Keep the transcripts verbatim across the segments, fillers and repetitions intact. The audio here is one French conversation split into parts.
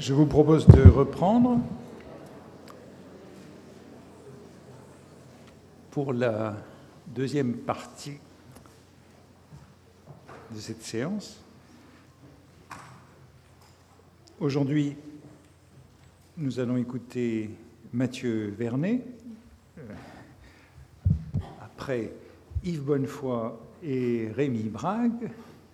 Je vous propose de reprendre pour la deuxième partie de cette séance. Aujourd'hui, nous allons écouter Mathieu Vernet, euh, après Yves Bonnefoy et Rémi Brague,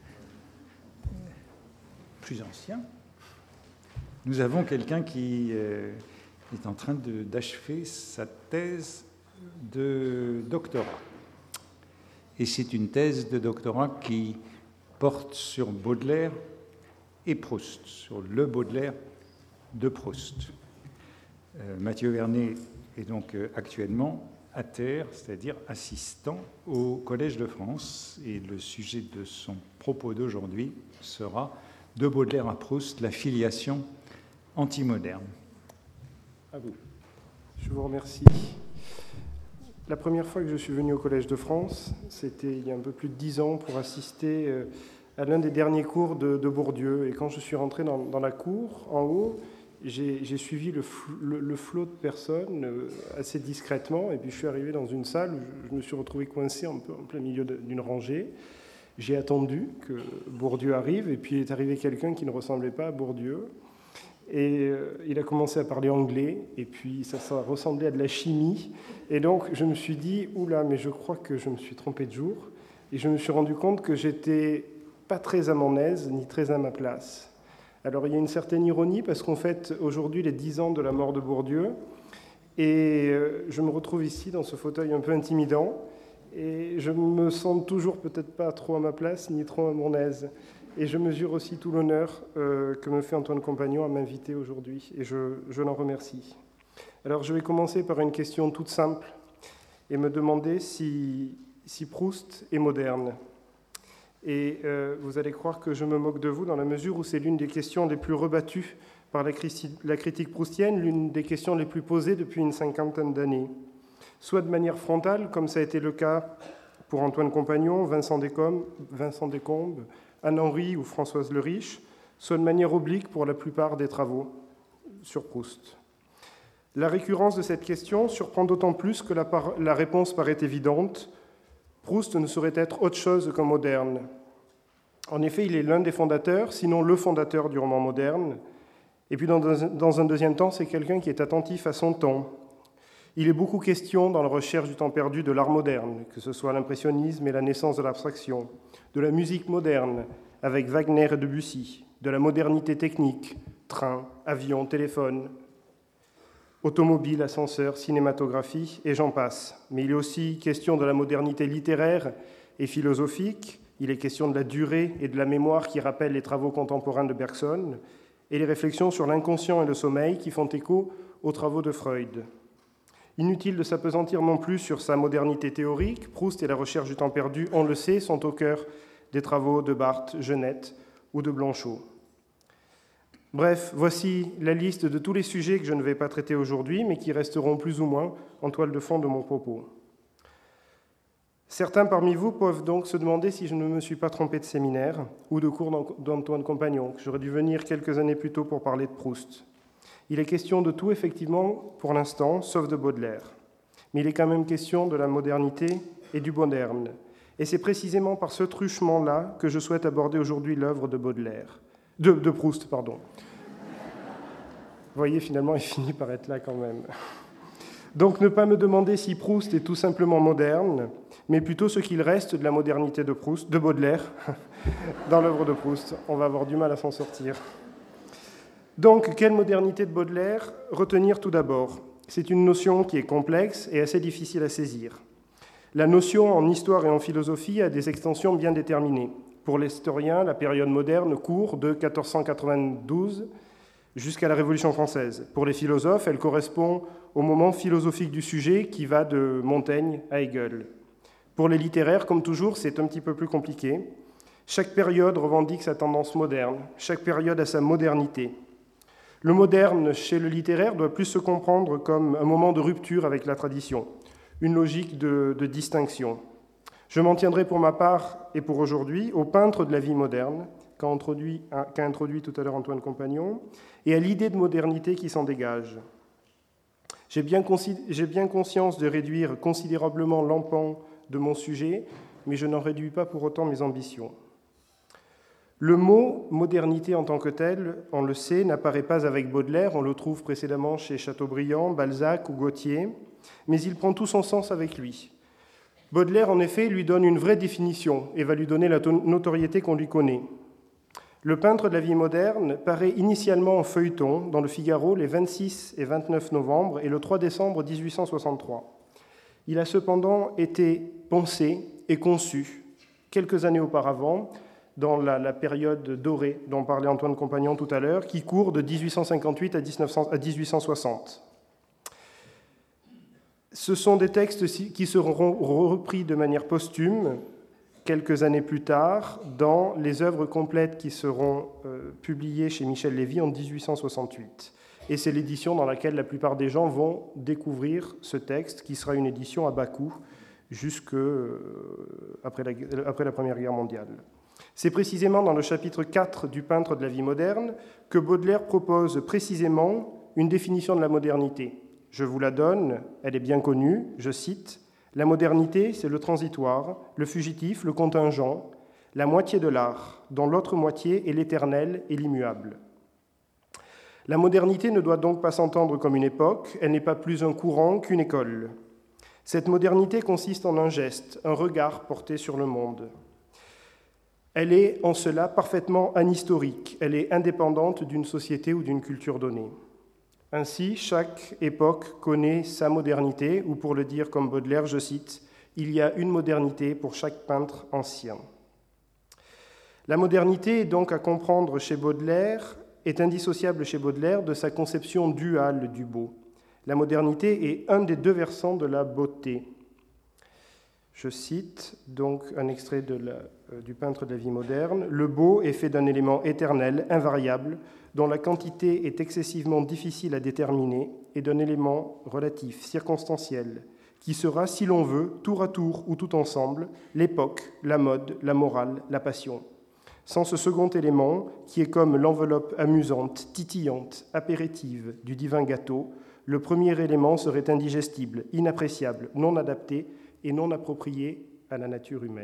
plus anciens. Nous avons quelqu'un qui euh, est en train de, d'achever sa thèse de doctorat. Et c'est une thèse de doctorat qui porte sur Baudelaire et Proust, sur le Baudelaire de Proust. Euh, Mathieu Vernet est donc euh, actuellement à terre, c'est-à-dire assistant au Collège de France. Et le sujet de son propos d'aujourd'hui sera « De Baudelaire à Proust, la filiation antimoderne ». À vous. Je vous remercie. La première fois que je suis venu au Collège de France, c'était il y a un peu plus de dix ans pour assister à l'un des derniers cours de, de Bourdieu. Et quand je suis rentré dans, dans la cour, en haut, j'ai, j'ai suivi le, le, le flot de personnes assez discrètement. Et puis je suis arrivé dans une salle où je me suis retrouvé coincé un peu en plein milieu d'une rangée. J'ai attendu que Bourdieu arrive, et puis il est arrivé quelqu'un qui ne ressemblait pas à Bourdieu. Et il a commencé à parler anglais, et puis ça, ça ressemblait à de la chimie. Et donc je me suis dit, oula, mais je crois que je me suis trompé de jour. Et je me suis rendu compte que j'étais pas très à mon aise, ni très à ma place. Alors il y a une certaine ironie, parce qu'on fête aujourd'hui les dix ans de la mort de Bourdieu. Et je me retrouve ici, dans ce fauteuil un peu intimidant. Et je me sens toujours peut-être pas trop à ma place, ni trop à mon aise. Et je mesure aussi tout l'honneur euh, que me fait Antoine Compagnon à m'inviter aujourd'hui, et je, je l'en remercie. Alors je vais commencer par une question toute simple, et me demander si, si Proust est moderne. Et euh, vous allez croire que je me moque de vous, dans la mesure où c'est l'une des questions les plus rebattues par la, la critique proustienne, l'une des questions les plus posées depuis une cinquantaine d'années. Soit de manière frontale, comme ça a été le cas pour Antoine Compagnon, Vincent Descombes, Vincent Descombes, Anne-Henri ou Françoise Le Riche, soit de manière oblique pour la plupart des travaux sur Proust. La récurrence de cette question surprend d'autant plus que la, par... la réponse paraît évidente. Proust ne saurait être autre chose qu'un moderne. En effet, il est l'un des fondateurs, sinon le fondateur du roman moderne. Et puis dans, dans un deuxième temps, c'est quelqu'un qui est attentif à son temps. Il est beaucoup question dans la recherche du temps perdu de l'art moderne, que ce soit l'impressionnisme et la naissance de l'abstraction, de la musique moderne avec Wagner et Debussy, de la modernité technique, train, avion, téléphone, automobile, ascenseur, cinématographie, et j'en passe. Mais il est aussi question de la modernité littéraire et philosophique, il est question de la durée et de la mémoire qui rappellent les travaux contemporains de Bergson, et les réflexions sur l'inconscient et le sommeil qui font écho aux travaux de Freud. Inutile de s'appesantir non plus sur sa modernité théorique. Proust et la recherche du temps perdu, on le sait, sont au cœur des travaux de Barthes, Genette ou de Blanchot. Bref, voici la liste de tous les sujets que je ne vais pas traiter aujourd'hui, mais qui resteront plus ou moins en toile de fond de mon propos. Certains parmi vous peuvent donc se demander si je ne me suis pas trompé de séminaire ou de cours d'Antoine Compagnon, que j'aurais dû venir quelques années plus tôt pour parler de Proust. Il est question de tout, effectivement, pour l'instant, sauf de Baudelaire. Mais il est quand même question de la modernité et du moderne. Et c'est précisément par ce truchement-là que je souhaite aborder aujourd'hui l'œuvre de Baudelaire. De, de Proust, pardon. Vous voyez, finalement, il finit par être là quand même. Donc, ne pas me demander si Proust est tout simplement moderne, mais plutôt ce qu'il reste de la modernité de Proust, de Baudelaire, dans l'œuvre de Proust. On va avoir du mal à s'en sortir. Donc, quelle modernité de Baudelaire retenir tout d'abord ? C'est une notion qui est complexe et assez difficile à saisir. La notion en histoire et en philosophie a des extensions bien déterminées. Pour l'historien, la période moderne court de quatorze cent quatre-vingt-douze jusqu'à la Révolution française. Pour les philosophes, elle correspond au moment philosophique du sujet qui va de Montaigne à Hegel. Pour les littéraires, comme toujours, c'est un petit peu plus compliqué. Chaque période revendique sa tendance moderne, chaque période a sa modernité. Le moderne, chez le littéraire, doit plus se comprendre comme un moment de rupture avec la tradition, une logique de, de distinction. Je m'en tiendrai pour ma part et pour aujourd'hui aux peintres de la vie moderne, qu'a introduit, qu'a introduit tout à l'heure Antoine Compagnon, et à l'idée de modernité qui s'en dégage. J'ai bien, j'ai bien conscience de réduire considérablement l'empan de mon sujet, mais je n'en réduis pas pour autant mes ambitions. Le mot « modernité » en tant que tel, on le sait, n'apparaît pas avec Baudelaire, on le trouve précédemment chez Chateaubriand, Balzac ou Gautier, mais il prend tout son sens avec lui. Baudelaire, en effet, lui donne une vraie définition et va lui donner la notoriété qu'on lui connaît. Le peintre de la vie moderne paraît initialement en feuilleton dans le Figaro les vingt-six et vingt-neuf novembre et le trois décembre dix-huit cent soixante-trois. Il a cependant été pensé et conçu quelques années auparavant dans la, la période dorée dont parlait Antoine Compagnon tout à l'heure, qui court de dix-huit cent cinquante-huit à dix-huit cent soixante. Ce sont des textes qui seront repris de manière posthume quelques années plus tard dans les œuvres complètes qui seront euh, publiées chez Michel Lévy en dix-huit cent soixante-huit. Et c'est l'édition dans laquelle la plupart des gens vont découvrir ce texte, qui sera une édition à bas coût jusqu'après euh, la, après la Première Guerre mondiale. C'est précisément dans le chapitre quatre du Peintre de la vie moderne que Baudelaire propose précisément une définition de la modernité. Je vous la donne, elle est bien connue, je cite, « La modernité, c'est le transitoire, le fugitif, le contingent, la moitié de l'art, dont l'autre moitié est l'éternel et l'immuable. » La modernité ne doit donc pas s'entendre comme une époque, elle n'est pas plus un courant qu'une école. Cette modernité consiste en un geste, un regard porté sur le monde. Elle est en cela parfaitement anhistorique, elle est indépendante d'une société ou d'une culture donnée. Ainsi, chaque époque connaît sa modernité, ou pour le dire comme Baudelaire, je cite, « Il y a une modernité pour chaque peintre ancien ». La modernité est donc à comprendre chez Baudelaire, est indissociable chez Baudelaire de sa conception duale du beau. La modernité est un des deux versants de la beauté. Je cite donc un extrait de la, euh, du Peintre de la vie moderne. « Le beau est fait d'un élément éternel, invariable, dont la quantité est excessivement difficile à déterminer, et d'un élément relatif, circonstanciel, qui sera, si l'on veut, tour à tour ou tout ensemble, l'époque, la mode, la morale, la passion. Sans ce second élément, qui est comme l'enveloppe amusante, titillante, apéritive du divin gâteau, le premier élément serait indigestible, inappréciable, non adapté et non approprié à la nature humaine. »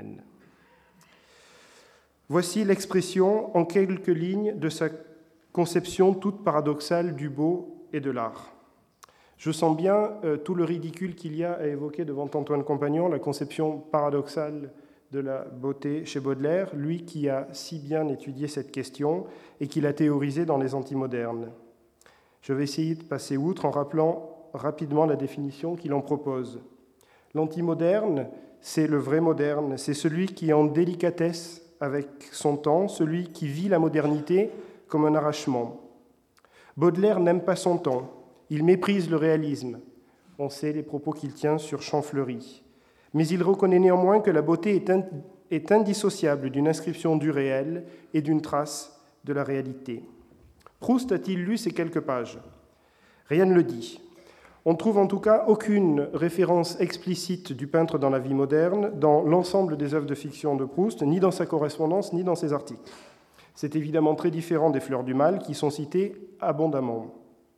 Voici l'expression en quelques lignes de sa conception toute paradoxale du beau et de l'art. Je sens bien euh, tout le ridicule qu'il y a à évoquer devant Antoine Compagnon, la conception paradoxale de la beauté chez Baudelaire, lui qui a si bien étudié cette question et qui l'a théorisée dans les antimodernes. Je vais essayer de passer outre en rappelant rapidement la définition qu'il en propose. L'antimoderne, c'est le vrai moderne, c'est celui qui est en délicatesse avec son temps, celui qui vit la modernité comme un arrachement. Baudelaire n'aime pas son temps, il méprise le réalisme. On sait les propos qu'il tient sur Champfleury. Mais il reconnaît néanmoins que la beauté est, in- est indissociable d'une inscription du réel et d'une trace de la réalité. Proust a-t-il lu ces quelques pages ? Rien ne le dit. On ne trouve en tout cas aucune référence explicite du peintre dans la vie moderne dans l'ensemble des œuvres de fiction de Proust, ni dans sa correspondance, ni dans ses articles. C'est évidemment très différent des Fleurs du Mal qui sont citées abondamment.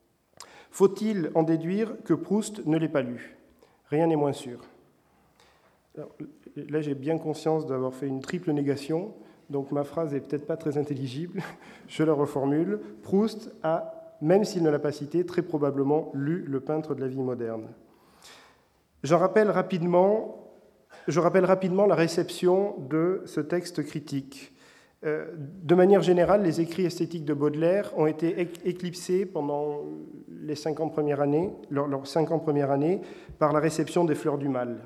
Faut-il en déduire que Proust ne l'ait pas lu ? Rien n'est moins sûr. Alors, là, j'ai bien conscience d'avoir fait une triple négation, donc ma phrase n'est peut-être pas très intelligible. Je la reformule. Proust a, même s'il ne l'a pas cité, très probablement lu Le Peintre de la vie moderne. J'en rappelle rapidement, je rappelle rapidement la réception de ce texte critique. De manière générale, les écrits esthétiques de Baudelaire ont été éclipsés pendant les cinquante premières années, leurs cinquante premières années par la réception des Fleurs du Mal.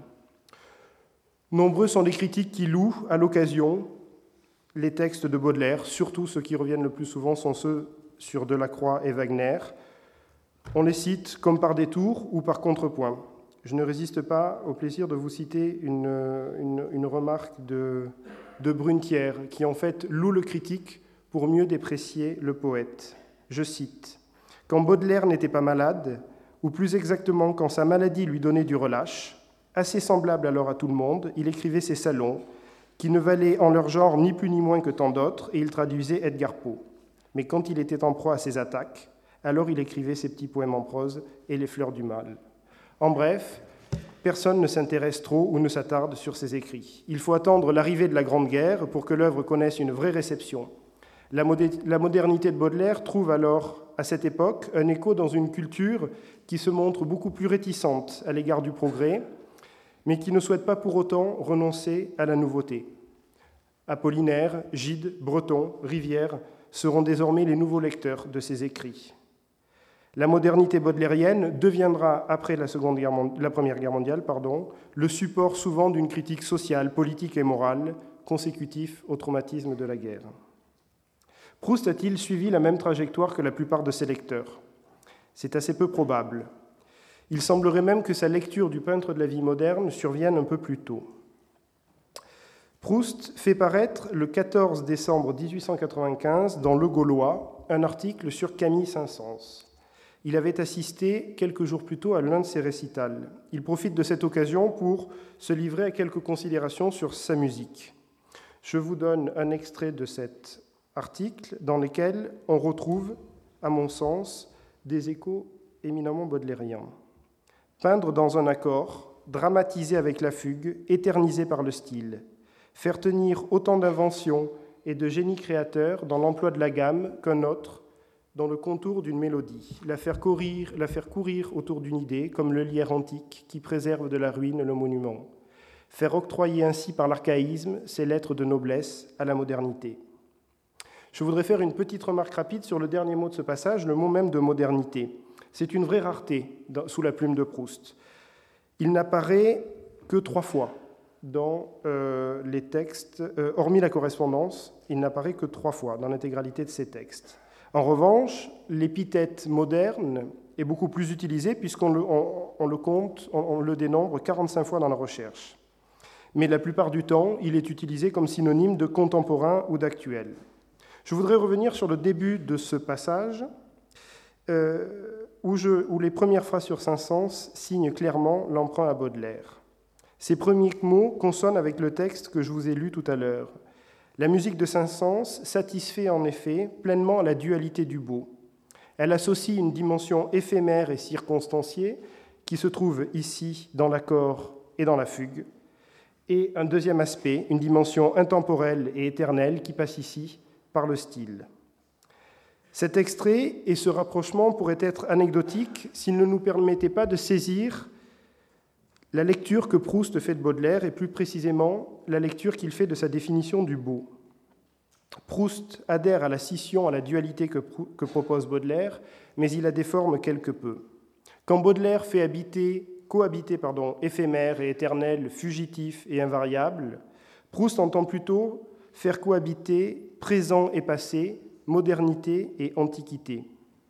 Nombreux sont les critiques qui louent, à l'occasion, les textes de Baudelaire, surtout ceux qui reviennent le plus souvent sont ceux sur Delacroix et Wagner. On les cite comme par détour ou par contrepoint. Je ne résiste pas au plaisir de vous citer une, une, une remarque de, de Brunetière, qui en fait loue le critique pour mieux déprécier le poète. Je cite « Quand Baudelaire n'était pas malade, ou plus exactement quand sa maladie lui donnait du relâche, assez semblable alors à tout le monde, il écrivait ses salons, qui ne valaient en leur genre ni plus ni moins que tant d'autres, et il traduisait Edgar Poe. Mais quand il était en proie à ces attaques, alors il écrivait ses petits poèmes en prose et les fleurs du mal. En bref, personne ne s'intéresse trop ou ne s'attarde sur ses écrits. Il faut attendre l'arrivée de la Grande Guerre pour que l'œuvre connaisse une vraie réception. La, modé- la modernité de Baudelaire trouve alors, à cette époque, un écho dans une culture qui se montre beaucoup plus réticente à l'égard du progrès, mais qui ne souhaite pas pour autant renoncer à la nouveauté. Apollinaire, Gide, Breton, Rivière seront désormais les nouveaux lecteurs de ses écrits. La modernité baudelairienne deviendra, après la, Seconde Guerre, la Première Guerre mondiale, pardon, le support souvent d'une critique sociale, politique et morale, consécutif au traumatisme de la guerre. Proust a-t-il suivi la même trajectoire que la plupart de ses lecteurs ? C'est assez peu probable. Il semblerait même que sa lecture du peintre de la vie moderne survienne un peu plus tôt. Proust fait paraître le quatorze décembre dix-huit cent quatre-vingt-quinze dans Le Gaulois un article sur Camille Saint-Saëns. Il avait assisté quelques jours plus tôt à l'un de ses récitals. Il profite de cette occasion pour se livrer à quelques considérations sur sa musique. Je vous donne un extrait de cet article dans lequel on retrouve, à mon sens, des échos éminemment baudelairiens. Peindre dans un accord, dramatiser avec la fugue, éterniser par le style, faire tenir autant d'inventions et de génie créateur dans l'emploi de la gamme qu'un autre, dans le contour d'une mélodie, la faire courir, la faire courir autour d'une idée, comme le lierre antique qui préserve de la ruine le monument. Faire octroyer ainsi par l'archaïsme ses lettres de noblesse à la modernité. Je voudrais faire une petite remarque rapide sur le dernier mot de ce passage, le mot même de modernité. C'est une vraie rareté dans, sous la plume de Proust. Il n'apparaît que trois fois dans euh, les textes, euh, hormis la correspondance, il n'apparaît que trois fois dans l'intégralité de ses textes. En revanche, l'épithète moderne est beaucoup plus utilisée puisqu'on le, on, on le compte, on, on le dénombre quarante-cinq fois dans la recherche. Mais la plupart du temps, il est utilisé comme synonyme de contemporain ou d'actuel. Je voudrais revenir sur le début de ce passage euh, où, je, où les premières phrases sur Saint-Saëns signent clairement l'emprunt à Baudelaire. Ces premiers mots consonnent avec le texte que je vous ai lu tout à l'heure. La musique de Saint-Saëns satisfait en effet pleinement à la dualité du beau. Elle associe une dimension éphémère et circonstanciée qui se trouve ici dans l'accord et dans la fugue, et un deuxième aspect, une dimension intemporelle et éternelle qui passe ici par le style. Cet extrait et ce rapprochement pourraient être anecdotiques s'ils ne nous permettaient pas de saisir la lecture que Proust fait de Baudelaire, et plus précisément la lecture qu'il fait de sa définition du beau. Proust adhère à la scission, à la dualité que, que propose Baudelaire, mais il la déforme quelque peu. Quand Baudelaire fait habiter, cohabiter pardon, éphémère et éternel, fugitif et invariable, Proust entend plutôt faire cohabiter présent et passé, modernité et antiquité.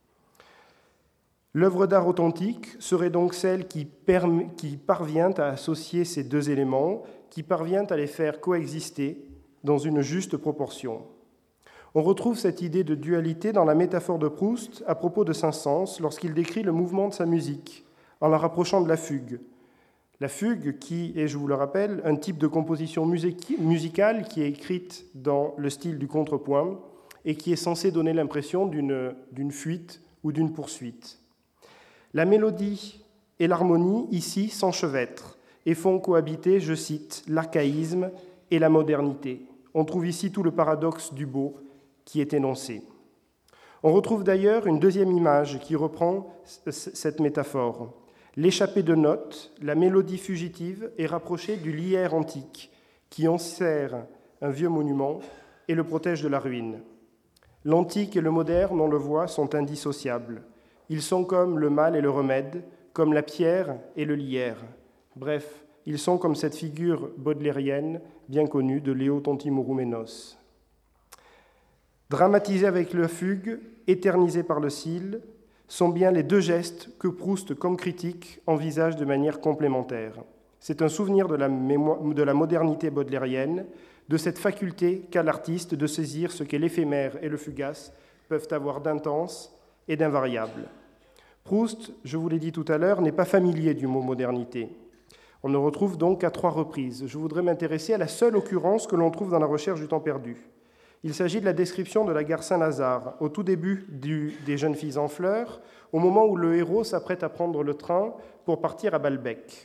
L'œuvre d'art authentique serait donc celle qui, permet, qui parvient à associer ces deux éléments, qui parvient à les faire coexister dans une juste proportion. On retrouve cette idée de dualité dans la métaphore de Proust à propos de Saint-Saëns lorsqu'il décrit le mouvement de sa musique, en la rapprochant de la fugue. La fugue qui est, je vous le rappelle, un type de composition musicale qui est écrite dans le style du contrepoint et qui est censée donner l'impression d'une, d'une fuite ou d'une poursuite. La mélodie et l'harmonie, ici, s'enchevêtrent et font cohabiter, je cite, l'archaïsme et la modernité. On trouve ici tout le paradoxe du beau qui est énoncé. On retrouve d'ailleurs une deuxième image qui reprend cette métaphore. L'échappée de notes, la mélodie fugitive, est rapprochée du lierre antique qui enserre un vieux monument et le protège de la ruine. L'antique et le moderne, on le voit, sont indissociables. Ils sont comme le mal et le remède, comme la pierre et le lierre. Bref, ils sont comme cette figure baudelairienne bien connue de Léo Tontimourouménos. Dramatisé avec la fugue, éternisé par le style, sont bien les deux gestes que Proust, comme critique, envisage de manière complémentaire. C'est un souvenir de la, mémoire, de la modernité baudelairienne, de cette faculté qu'a l'artiste de saisir ce que l'éphémère et le fugace peuvent avoir d'intense et d'invariable. Proust, je vous l'ai dit tout à l'heure, n'est pas familier du mot modernité. On ne retrouve donc qu'à trois reprises. Je voudrais m'intéresser à la seule occurrence que l'on trouve dans la recherche du temps perdu. Il s'agit de la description de la gare Saint-Lazare, au tout début du, des Jeunes filles en fleurs, au moment où le héros s'apprête à prendre le train pour partir à Balbec.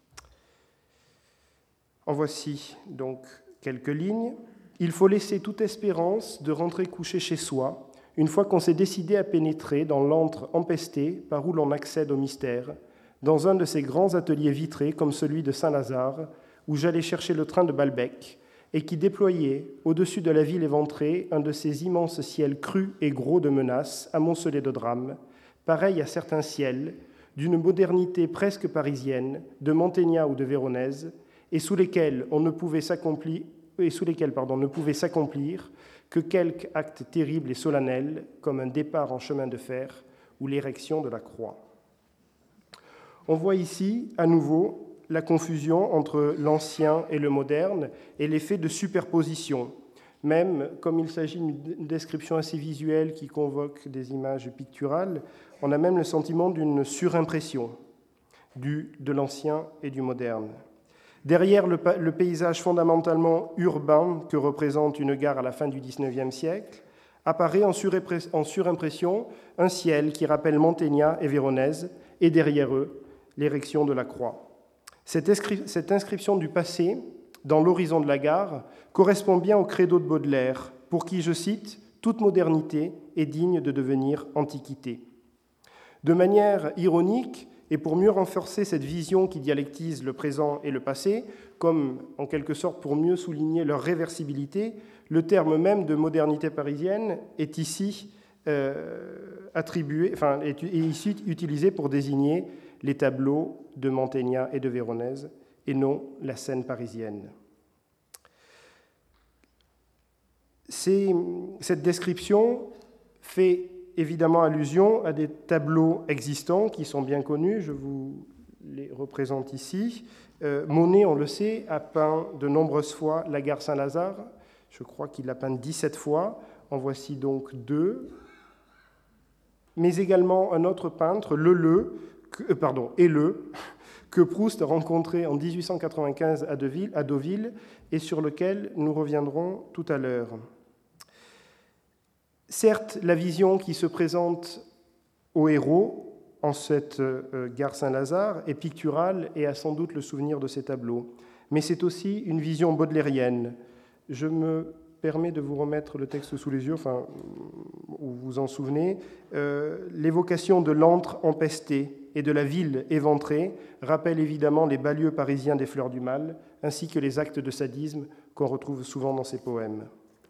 En voici donc quelques lignes. « Il faut laisser toute espérance de rentrer coucher chez soi, une fois qu'on s'est décidé à pénétrer dans l'antre empesté par où l'on accède au mystère, dans un de ces grands ateliers vitrés comme celui de Saint-Lazare, où j'allais chercher le train de Balbec, et qui déployait, au-dessus de la ville éventrée, un de ces immenses ciels crus et gros de menaces, amoncelés de drames, pareils à certains ciels, d'une modernité presque parisienne, de Mantegna ou de Véronèse, et sous lesquels on ne pouvait s'accomplir, et sous lesquels, pardon, ne pouvait s'accomplir que quelque acte terrible et solennel, comme un départ en chemin de fer ou l'érection de la croix. On voit ici, à nouveau, la confusion entre l'ancien et le moderne et l'effet de superposition. Même, comme il s'agit d'une description assez visuelle qui convoque des images picturales, on a même le sentiment d'une surimpression du, de l'ancien et du moderne. Derrière le, le paysage fondamentalement urbain que représente une gare à la fin du dix-neuvième siècle, apparaît en, en surimpression un ciel qui rappelle Mantegna et Véronèse, et derrière eux, l'érection de la croix. Cette, inscri- cette inscription du passé dans l'horizon de la gare correspond bien au credo de Baudelaire, pour qui, je cite, « toute modernité est digne de devenir antiquité ». De manière ironique, et pour mieux renforcer cette vision qui dialectise le présent et le passé, comme en quelque sorte pour mieux souligner leur réversibilité, le terme même de modernité parisienne est ici euh, attribué, enfin, est, est ici utilisé pour désigner les tableaux de Mantegna et de Véronèse, et non la scène parisienne. C'est, cette description fait évidemment allusion à des tableaux existants qui sont bien connus, je vous les représente ici. Euh, Monet, on le sait, a peint de nombreuses fois la gare Saint-Lazare, je crois qu'il l'a peint dix-sept fois, en voici donc deux, mais également un autre peintre, Leleu, que, euh, pardon, Helleu, que Proust a rencontré en dix-huit cent quatre-vingt-quinze à Deauville, à Deauville et sur lequel nous reviendrons tout à l'heure. Certes, la vision qui se présente au héros en cette euh, gare Saint-Lazare est picturale et a sans doute le souvenir de ces tableaux, mais c'est aussi une vision baudelairienne. Je me permets de vous remettre le texte sous les yeux, enfin, vous vous en souvenez. Euh, l'évocation de l'antre empesté et de la ville éventrée rappelle évidemment les banlieues parisiens des Fleurs du Mal, ainsi que les actes de sadisme qu'on retrouve souvent dans ces poèmes.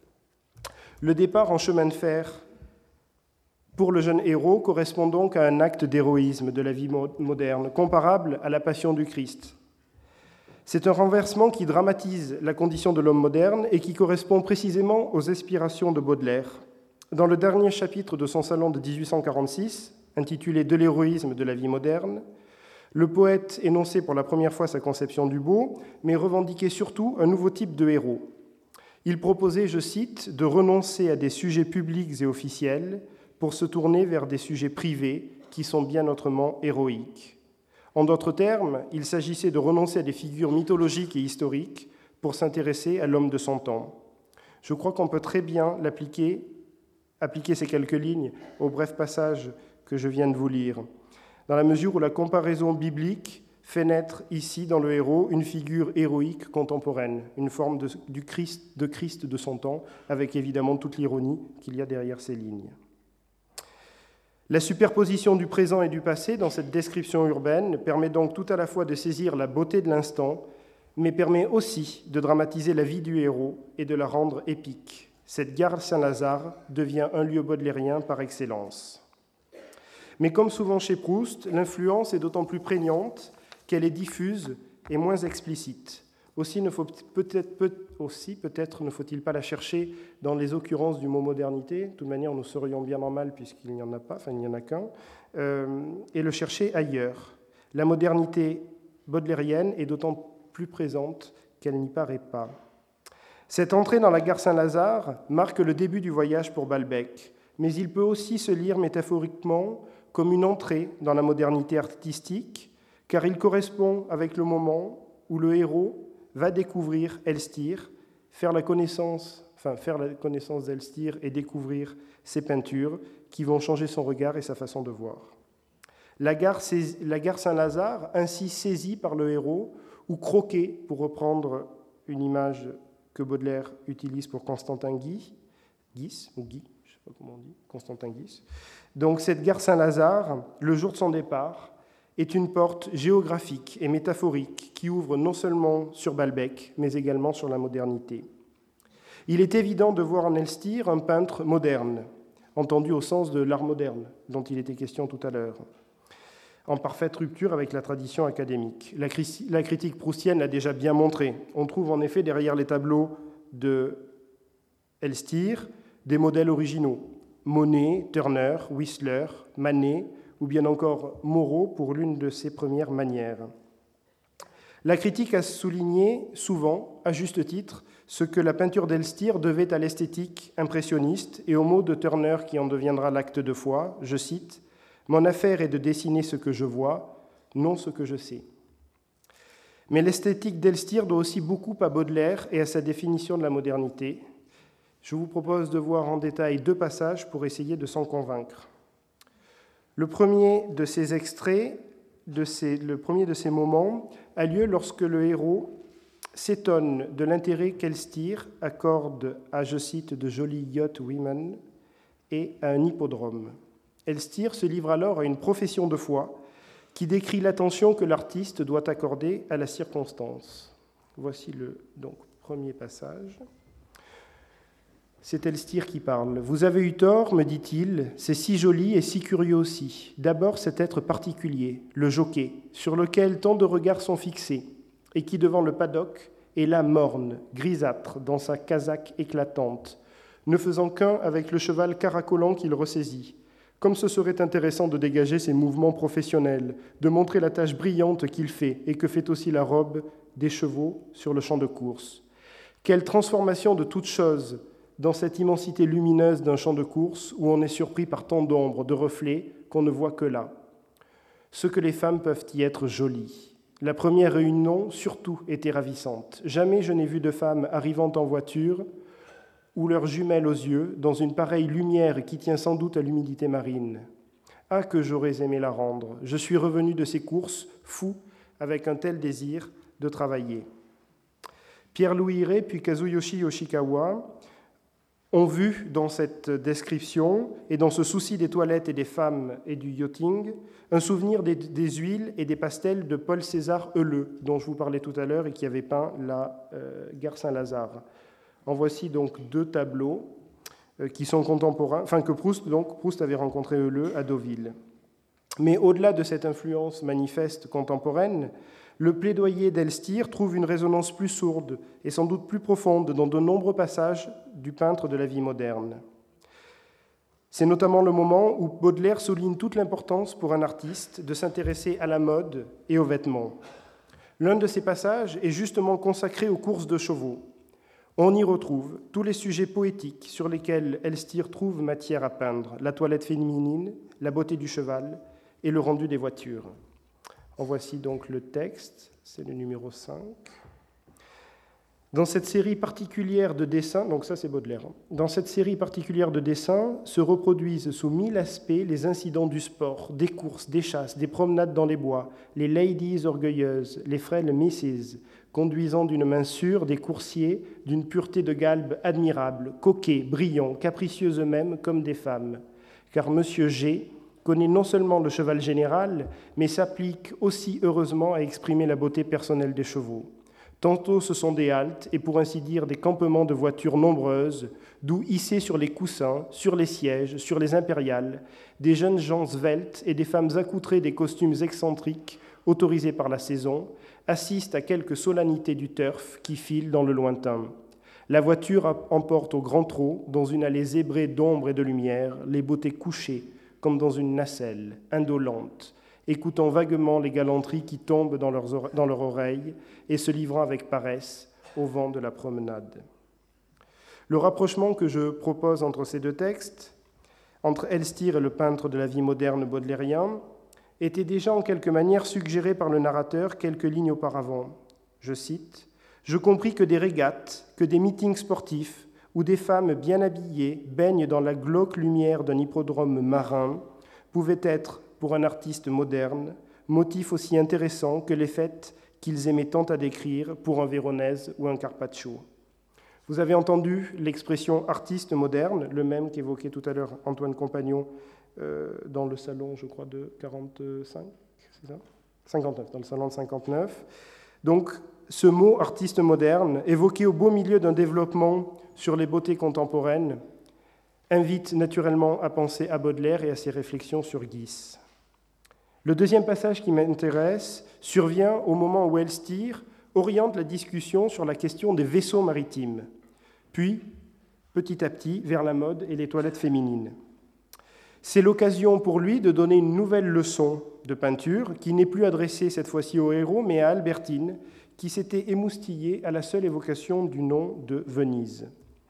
Le départ en chemin de fer pour le jeune héros correspond donc à un acte d'héroïsme de la vie moderne, comparable à la passion du Christ. C'est un renversement qui dramatise la condition de l'homme moderne et qui correspond précisément aux aspirations de Baudelaire. Dans le dernier chapitre de son salon de dix-huit cent quarante-six, intitulé « De l'héroïsme de la vie moderne », le poète énonçait pour la première fois sa conception du beau, mais revendiquait surtout un nouveau type de héros. Il proposait, je cite, « de renoncer à des sujets publics et officiels pour se tourner vers des sujets privés qui sont bien autrement héroïques. » En d'autres termes, il s'agissait de renoncer à des figures mythologiques et historiques pour s'intéresser à l'homme de son temps. Je crois qu'on peut très bien l'appliquer, appliquer ces quelques lignes au bref passage que je viens de vous lire, dans la mesure où la comparaison biblique fait naître ici, dans le héros, une figure héroïque contemporaine, une forme de, du Christ, de Christ de son temps, avec évidemment toute l'ironie qu'il y a derrière ces lignes. La superposition du présent et du passé dans cette description urbaine permet donc tout à la fois de saisir la beauté de l'instant, mais permet aussi de dramatiser la vie du héros et de la rendre épique. Cette gare Saint-Lazare devient un lieu baudelairien par excellence. Mais comme souvent chez Proust, l'influence est d'autant plus prégnante qu'elle est diffuse et moins explicite. Aussi, ne faut peut-être, peut, aussi, peut-être ne faut-il pas la chercher dans les occurrences du mot modernité. De toute manière, nous serions bien en mal puisqu'il n'y en a pas, enfin il n'y en a qu'un, euh, et le chercher ailleurs. La modernité baudelairienne est d'autant plus présente qu'elle n'y paraît pas. Cette entrée dans la gare Saint-Lazare marque le début du voyage pour Balbec, mais il peut aussi se lire métaphoriquement comme une entrée dans la modernité artistique, car il correspond avec le moment où le héros va découvrir Elstir, faire la connaissance, enfin faire la connaissance d'Elstir et découvrir ses peintures qui vont changer son regard et sa façon de voir. La gare, la gare Saint-Lazare, ainsi saisie par le héros, ou croquée, pour reprendre une image que Baudelaire utilise pour Constantin Guy, Guis, ou Guy, je ne sais pas comment on dit, Constantin Guis. Donc cette gare Saint-Lazare, le jour de son départ, est une porte géographique et métaphorique qui ouvre non seulement sur Balbec, mais également sur la modernité. Il est évident de voir en Elstir un peintre moderne, entendu au sens de l'art moderne, dont il était question tout à l'heure, en parfaite rupture avec la tradition académique. La, cri- la critique proustienne l'a déjà bien montré. On trouve en effet derrière les tableaux de Elstir des modèles originaux, Monet, Turner, Whistler, Manet, ou bien encore Moreau pour l'une de ses premières manières. La critique a souligné souvent, à juste titre, ce que la peinture d'Elstir devait à l'esthétique impressionniste et au mot de Turner qui en deviendra l'acte de foi, je cite, « Mon affaire est de dessiner ce que je vois, non ce que je sais ». Mais l'esthétique d'Elstir doit aussi beaucoup à Baudelaire et à sa définition de la modernité. Je vous propose de voir en détail deux passages pour essayer de s'en convaincre. Le premier de ces extraits, de ces, le premier de ces moments, a lieu lorsque le héros s'étonne de l'intérêt qu'Elstir accorde à, je cite, de jolies yacht women et à un hippodrome. Elstir se livre alors à une profession de foi qui décrit l'attention que l'artiste doit accorder à la circonstance. Voici le donc, premier passage. C'est Elstir qui parle. « Vous avez eu tort, me dit-il, c'est si joli et si curieux aussi. D'abord cet être particulier, le jockey, sur lequel tant de regards sont fixés, et qui, devant le paddock, est là morne, grisâtre, dans sa casaque éclatante, ne faisant qu'un avec le cheval caracolant qu'il ressaisit. Comme ce serait intéressant de dégager ses mouvements professionnels, de montrer la tâche brillante qu'il fait, et que fait aussi la robe des chevaux sur le champ de course. Quelle transformation de toutes choses dans cette immensité lumineuse d'un champ de course où on est surpris par tant d'ombres, de reflets qu'on ne voit que là. Ce que les femmes peuvent y être jolies. La première réunion, surtout, était ravissante. Jamais je n'ai vu de femmes arrivant en voiture ou leurs jumelles aux yeux, dans une pareille lumière qui tient sans doute à l'humidité marine. Ah, que j'aurais aimé la rendre. Je suis revenu de ces courses, fou, avec un tel désir de travailler. Pierre-Louis Rey puis Kazuyoshi Yoshikawa ont vu dans cette description et dans ce souci des toilettes et des femmes et du yachting un souvenir des, des huiles et des pastels de Paul César Euleux, dont je vous parlais tout à l'heure et qui avait peint la euh, gare Saint-Lazare. En voici donc deux tableaux euh, qui sont contemporains, enfin que Proust, donc, Proust avait rencontré Euleux à Deauville. Mais au-delà de cette influence manifeste contemporaine, le plaidoyer d'Elstir trouve une résonance plus sourde et sans doute plus profonde dans de nombreux passages du peintre de la vie moderne. C'est notamment le moment où Baudelaire souligne toute l'importance pour un artiste de s'intéresser à la mode et aux vêtements. L'un de ces passages est justement consacré aux courses de chevaux. On y retrouve tous les sujets poétiques sur lesquels Elstir trouve matière à peindre, la toilette féminine, la beauté du cheval et le rendu des voitures. En voici donc le texte, c'est le numéro cinq. Dans cette série particulière de dessins, donc ça c'est Baudelaire, hein, dans cette série particulière de dessins se reproduisent sous mille aspects les incidents du sport, des courses, des chasses, des promenades dans les bois, les ladies orgueilleuses, les frêles misses, conduisant d'une main sûre des coursiers d'une pureté de galbe admirable, coquets, brillants, capricieux eux-mêmes comme des femmes. Car M. G connaît non seulement le cheval général, mais s'applique aussi heureusement à exprimer la beauté personnelle des chevaux. Tantôt ce sont des haltes et pour ainsi dire des campements de voitures nombreuses, d'où hissés sur les coussins, sur les sièges, sur les impériales, des jeunes gens sveltes et des femmes accoutrées des costumes excentriques autorisés par la saison, assistent à quelques solennités du turf qui filent dans le lointain. La voiture emporte au grand trot, dans une allée zébrée d'ombre et de lumière, les beautés couchées, comme dans une nacelle, indolente, écoutant vaguement les galanteries qui tombent dans leurs oreilles, dans leurs oreilles et se livrant avec paresse au vent de la promenade. Le rapprochement que je propose entre ces deux textes, entre Elstir et le peintre de la vie moderne baudelairien, était déjà en quelque manière suggéré par le narrateur quelques lignes auparavant. Je cite, « Je compris que des régates, que des meetings sportifs, où des femmes bien habillées baignent dans la glauque lumière d'un hippodrome marin, pouvaient être, pour un artiste moderne, motif aussi intéressant que les fêtes qu'ils aimaient tant à décrire pour un Véronèse ou un Carpaccio. » Vous avez entendu l'expression « artiste moderne », le même qu'évoquait tout à l'heure Antoine Compagnon euh, dans le salon, je crois, de quarante-cinq, c'est ça ? cinquante-neuf, dans le salon de cinquante-neuf. Donc, ce mot « artiste moderne », évoqué au beau milieu d'un développement sur les beautés contemporaines, invite naturellement à penser à Baudelaire et à ses réflexions sur Guis. Le deuxième passage qui m'intéresse survient au moment où Elstir oriente la discussion sur la question des vaisseaux maritimes, puis, petit à petit, vers la mode et les toilettes féminines. C'est l'occasion pour lui de donner une nouvelle leçon de peinture, qui n'est plus adressée cette fois-ci au héros, mais à Albertine, qui s'était émoustillée à la seule évocation du nom de Venise.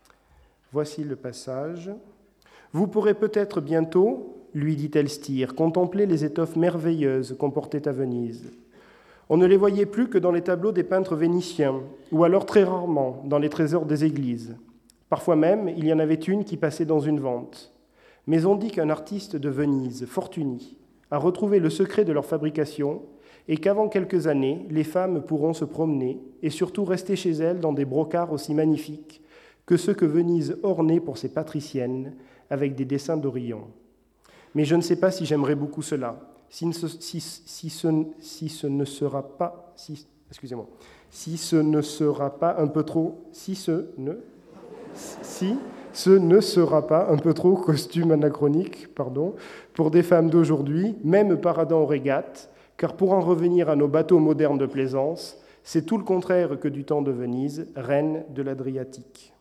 Voici le passage. « Vous pourrez peut-être bientôt, lui dit Elstir, contempler les étoffes merveilleuses qu'on portait à Venise. On ne les voyait plus que dans les tableaux des peintres vénitiens, ou alors très rarement dans les trésors des églises. Parfois même, il y en avait une qui passait dans une vente. Mais on dit qu'un artiste de Venise, Fortuny, a retrouvé le secret de leur fabrication et qu'avant quelques années, les femmes pourront se promener et surtout rester chez elles dans des brocarts aussi magnifiques que ceux que Venise ornait pour ses patriciennes avec des dessins d'Orient. Mais je ne sais pas si j'aimerais beaucoup cela. Si ce, si, si, ce, si ce ne sera pas, si, excusez-moi, si ce ne sera pas un peu trop, si ce ne, si ce ne sera pas un peu trop costume anachronique, pardon, pour des femmes d'aujourd'hui, même paradant aux régates, car pour en revenir à nos bateaux modernes de plaisance, c'est tout le contraire que du temps de Venise, reine de l'Adriatique.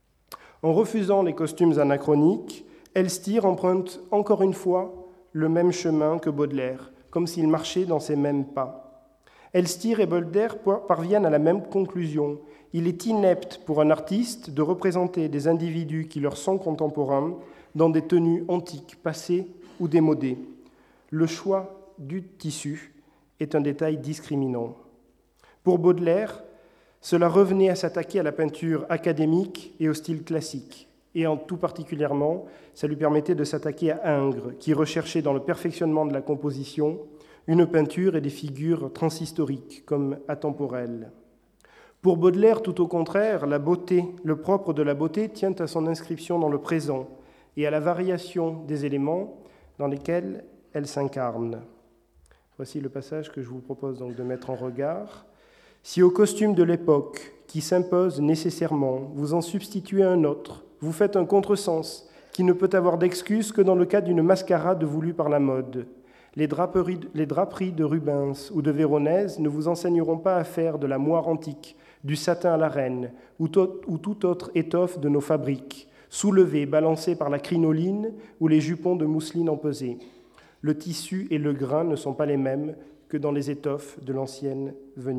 En refusant les costumes anachroniques, Elstir emprunte encore une fois le même chemin que Baudelaire, comme s'il marchait dans ses mêmes pas. Elstir et Baudelaire parviennent à la même conclusion. Il est inepte pour un artiste de représenter des individus qui leur sont contemporains dans des tenues antiques, passées ou démodées. Le choix du tissu est un détail discriminant. Pour Baudelaire, cela revenait à s'attaquer à la peinture académique et au style classique. Et en tout particulièrement, ça lui permettait de s'attaquer à Ingres, qui recherchait dans le perfectionnement de la composition une peinture et des figures transhistoriques comme atemporelles. Pour Baudelaire, tout au contraire, la beauté, le propre de la beauté tient à son inscription dans le présent et à la variation des éléments dans lesquels elle s'incarne. Voici le passage que je vous propose donc de mettre en regard. « Si au costume de l'époque, qui s'impose nécessairement, vous en substituez un autre, vous faites un contresens qui ne peut avoir d'excuse que dans le cas d'une mascarade voulue par la mode. Les draperies, les draperies de Rubens ou de Véronèse ne vous enseigneront pas à faire de la moire antique, du satin à la reine ou, to- ou toute autre étoffe de nos fabriques, soulevée, balancée par la crinoline ou les jupons de mousseline empesés. Le tissu et le grain ne sont pas les mêmes que dans les étoffes de l'ancienne Venise. »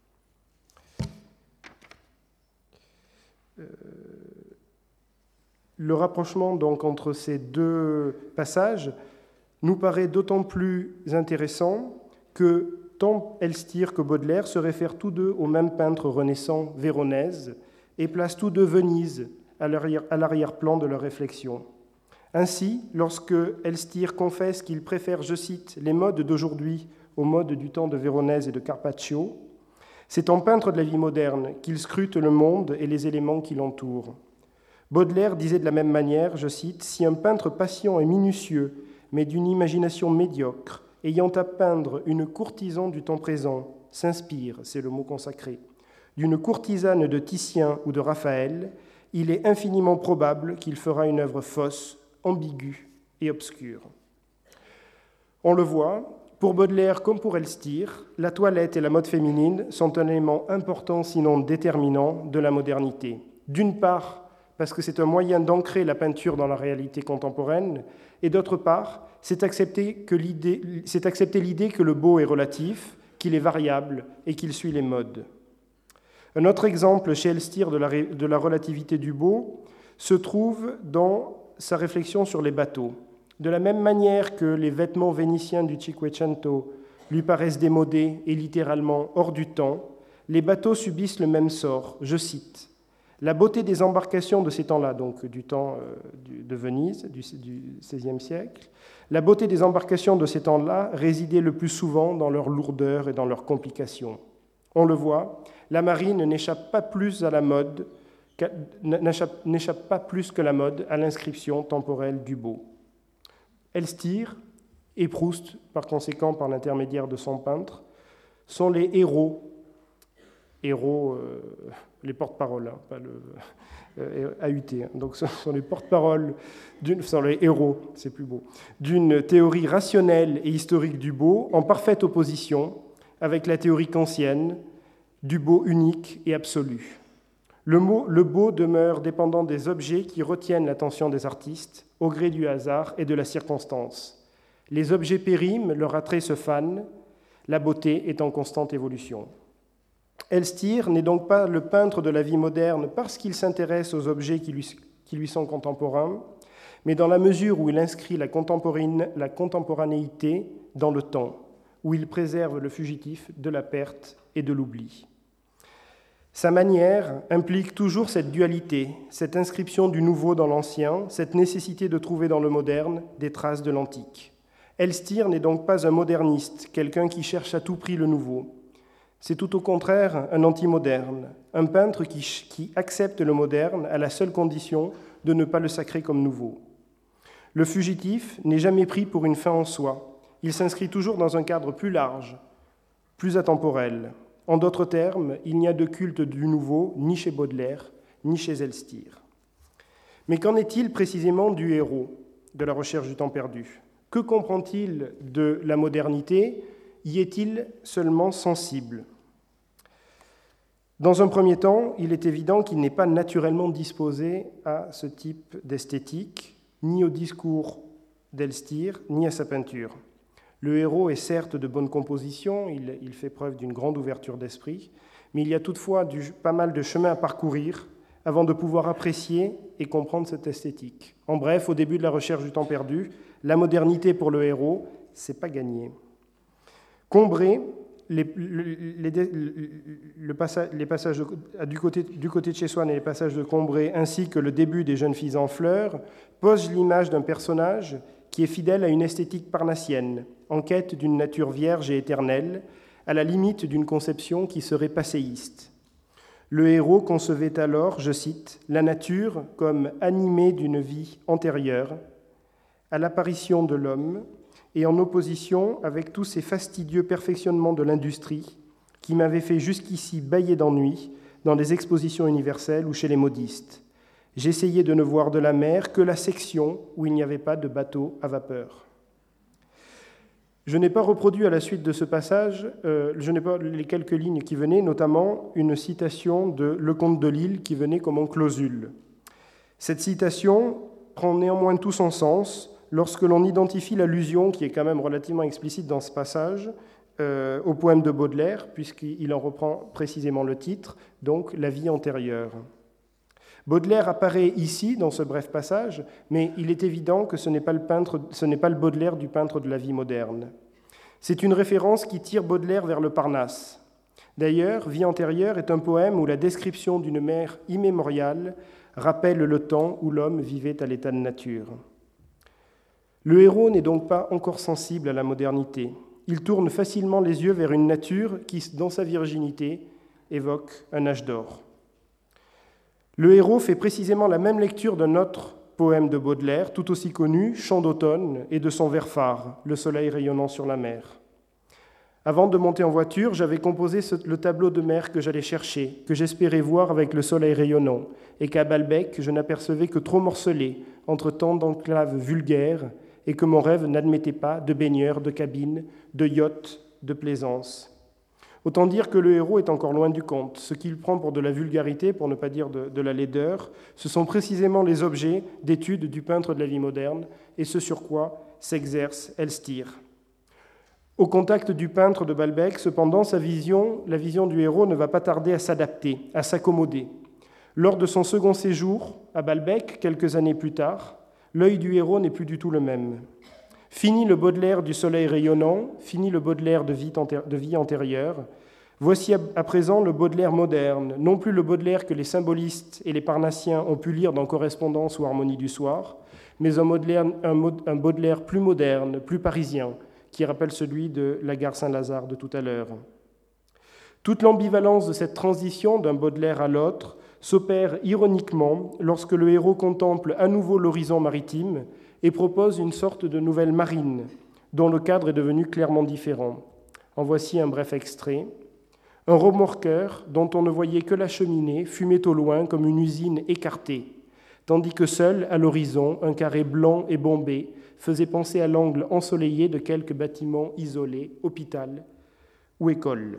euh... Le rapprochement donc entre ces deux passages nous paraît d'autant plus intéressant que tant Elstir que Baudelaire se réfèrent tous deux au même peintre renaissant Véronèse et placent tous deux Venise à l'arrière-plan de leur réflexion. Ainsi, lorsque Elstir confesse qu'il préfère, je cite, « les modes d'aujourd'hui aux modes du temps de Véronèse et de Carpaccio », c'est en peintre de la vie moderne qu'il scrute le monde et les éléments qui l'entourent. Baudelaire disait de la même manière, je cite, « Si un peintre patient et minutieux, mais d'une imagination médiocre, ayant à peindre une courtisane du temps présent, s'inspire, c'est le mot consacré, d'une courtisane de Titien ou de Raphaël, il est infiniment probable qu'il fera une œuvre fausse, ambiguë et obscure. » On le voit, pour Baudelaire comme pour Elstir, la toilette et la mode féminine sont un élément important, sinon déterminant, de la modernité. D'une part, parce que c'est un moyen d'ancrer la peinture dans la réalité contemporaine, et d'autre part, c'est accepter, que l'idée, c'est accepter l'idée que le beau est relatif, qu'il est variable et qu'il suit les modes. Un autre exemple chez Elstir de la, de la relativité du beau se trouve dans sa réflexion sur les bateaux. De la même manière que les vêtements vénitiens du Cinquecento lui paraissent démodés et littéralement hors du temps, les bateaux subissent le même sort. Je cite, « La beauté des embarcations de ces temps-là, donc du temps euh, du, de Venise, du, du seizième siècle, la beauté des embarcations de ces temps-là résidait le plus souvent dans leur lourdeur et dans leurs complications. On le voit, la marine n'échappe pas plus à la mode, n'échappe pas plus que la mode à l'inscription temporelle du beau. » Elstir et Proust, par conséquent, par l'intermédiaire de son peintre, sont les héros, héros, euh, les porte-paroles, hein, pas le euh, A U T, hein, donc ce sont les porte-paroles, d'une, sont les héros, c'est plus beau, d'une théorie rationnelle et historique du beau, en parfaite opposition avec la théorie kantienne du beau unique et absolu. Le, mot, le beau demeure dépendant des objets qui retiennent l'attention des artistes, au gré du hasard et de la circonstance. Les objets périment, leur attrait se fane, la beauté est en constante évolution. Elstir n'est donc pas le peintre de la vie moderne parce qu'il s'intéresse aux objets qui lui, qui lui sont contemporains, mais dans la mesure où il inscrit la, la contemporanéité dans le temps, où il préserve le fugitif de la perte et de l'oubli. Sa manière implique toujours cette dualité, cette inscription du nouveau dans l'ancien, cette nécessité de trouver dans le moderne des traces de l'antique. Elstir n'est donc pas un moderniste, quelqu'un qui cherche à tout prix le nouveau. C'est tout au contraire un anti-moderne, un peintre qui, qui accepte le moderne à la seule condition de ne pas le sacrer comme nouveau. Le fugitif n'est jamais pris pour une fin en soi. Il s'inscrit toujours dans un cadre plus large, plus atemporel. En d'autres termes, il n'y a de culte du nouveau ni chez Baudelaire, ni chez Elstir. Mais qu'en est-il précisément du héros de la recherche du temps perdu ? Que comprend-il de la modernité ? Y est-il seulement sensible ? Dans un premier temps, il est évident qu'il n'est pas naturellement disposé à ce type d'esthétique, ni au discours d'Elstir, ni à sa peinture. Le héros est certes de bonne composition, il, il fait preuve d'une grande ouverture d'esprit, mais il y a toutefois du, pas mal de chemin à parcourir avant de pouvoir apprécier et comprendre cette esthétique. En bref, au début de la recherche du temps perdu, la modernité pour le héros, c'est pas gagné. Combray, les, les, les, le passage, les passages de, du, côté, du côté de chez Swann et les passages de Combray, ainsi que le début des Jeunes filles en fleurs, posent l'image d'un personnage qui est fidèle à une esthétique parnassienne, en quête d'une nature vierge et éternelle, à la limite d'une conception qui serait passéiste. Le héros concevait alors, je cite, « la nature comme animée d'une vie antérieure à l'apparition de l'homme et en opposition avec tous ces fastidieux perfectionnements de l'industrie qui m'avaient fait jusqu'ici bâiller d'ennui dans les expositions universelles ou chez les modistes. J'essayais de ne voir de la mer que la section où il n'y avait pas de bateau à vapeur. » Je n'ai pas reproduit à la suite de ce passage, euh, je n'ai pas les quelques lignes qui venaient, notamment une citation de Le Comte de Lille qui venait comme en clausule. Cette citation prend néanmoins tout son sens lorsque l'on identifie l'allusion, qui est quand même relativement explicite dans ce passage, euh, au poème de Baudelaire, puisqu'il en reprend précisément le titre, donc « La vie antérieure ». Baudelaire apparaît ici, dans ce bref passage, mais il est évident que ce n'est pas le peintre, ce n'est pas le Baudelaire du peintre de la vie moderne. C'est une référence qui tire Baudelaire vers le Parnasse. D'ailleurs, Vie antérieure est un poème où la description d'une mer immémoriale rappelle le temps où l'homme vivait à l'état de nature. Le héros n'est donc pas encore sensible à la modernité. Il tourne facilement les yeux vers une nature qui, dans sa virginité, évoque un âge d'or. Le héros fait précisément la même lecture d'un autre poème de Baudelaire, tout aussi connu, Chant d'automne, et de son vers phare, Le soleil rayonnant sur la mer. Avant de monter en voiture, j'avais composé ce, le tableau de mer que j'allais chercher, que j'espérais voir avec le soleil rayonnant, et qu'à Balbec, je n'apercevais que trop morcelé, entre tant d'enclaves vulgaires, et que mon rêve n'admettait pas de baigneurs, de cabines, de yachts, de plaisance. Autant dire que le héros est encore loin du compte. Ce qu'il prend pour de la vulgarité, pour ne pas dire de, de la laideur, ce sont précisément les objets d'étude du peintre de la vie moderne et ce sur quoi s'exerce Elstir. Au contact du peintre de Balbec, cependant, sa vision, la vision du héros ne va pas tarder à s'adapter, à s'accommoder. Lors de son second séjour à Balbec, quelques années plus tard, L'œil du héros n'est plus du tout le même. Fini le Baudelaire du soleil rayonnant, fini le Baudelaire de vie, de vie antérieure. Voici à présent le Baudelaire moderne, non plus le Baudelaire que les symbolistes et les parnassiens ont pu lire dans Correspondance ou Harmonie du soir, mais un Baudelaire, un, un Baudelaire plus moderne, plus parisien, qui rappelle celui de la gare Saint-Lazare de tout à l'heure. Toute l'ambivalence de cette transition d'un Baudelaire à l'autre s'opère ironiquement lorsque le héros contemple à nouveau l'horizon maritime et propose une sorte de nouvelle marine, dont le cadre est devenu clairement différent. En voici un bref extrait. Un remorqueur dont on ne voyait que la cheminée fumait au loin comme une usine écartée, tandis que seul, à l'horizon, un carré blanc et bombé faisait penser à l'angle ensoleillé de quelques bâtiments isolés, hôpital ou école.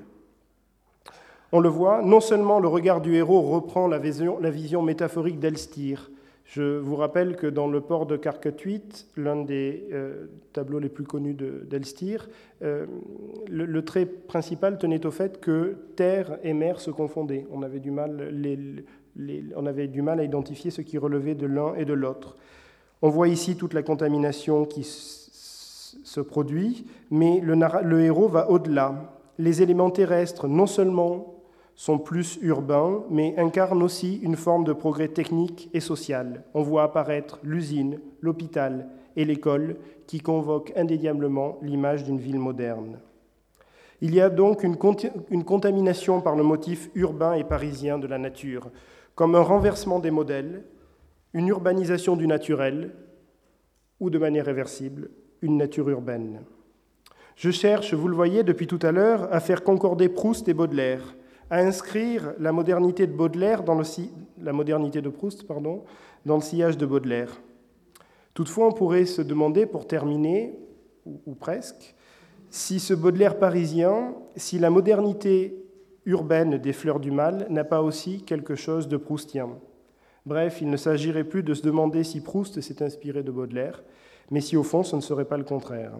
On le voit, non seulement le regard du héros reprend la vision, la vision métaphorique d'Elstir. Je vous rappelle que dans le port de Carquetuit, l'un des euh, tableaux les plus connus de, d'Elstir, euh, le, le trait principal tenait au fait que terre et mer se confondaient. On avait du mal, les, les, on avait du mal à identifier ce qui relevait de l'un et de l'autre. On voit ici toute la contamination qui s- se produit, mais le, le héros va au-delà. Les éléments terrestres, non seulement sont plus urbains, mais incarnent aussi une forme de progrès technique et social. On voit apparaître l'usine, l'hôpital et l'école qui convoquent indéniablement l'image d'une ville moderne. Il y a donc une, cont- une contamination par le motif urbain et parisien de la nature, comme un renversement des modèles, une urbanisation du naturel, ou de manière réversible, une nature urbaine. Je cherche, vous le voyez depuis tout à l'heure, à faire concorder Proust et Baudelaire, à inscrire la modernité de Baudelaire dans le si... la modernité de Proust, pardon, dans le sillage de Baudelaire. Toutefois, on pourrait se demander, pour terminer, ou, ou presque, si ce Baudelaire parisien, si la modernité urbaine des Fleurs du Mal n'a pas aussi quelque chose de proustien. Bref, il ne s'agirait plus de se demander si Proust s'est inspiré de Baudelaire, mais si au fond ce ne serait pas le contraire.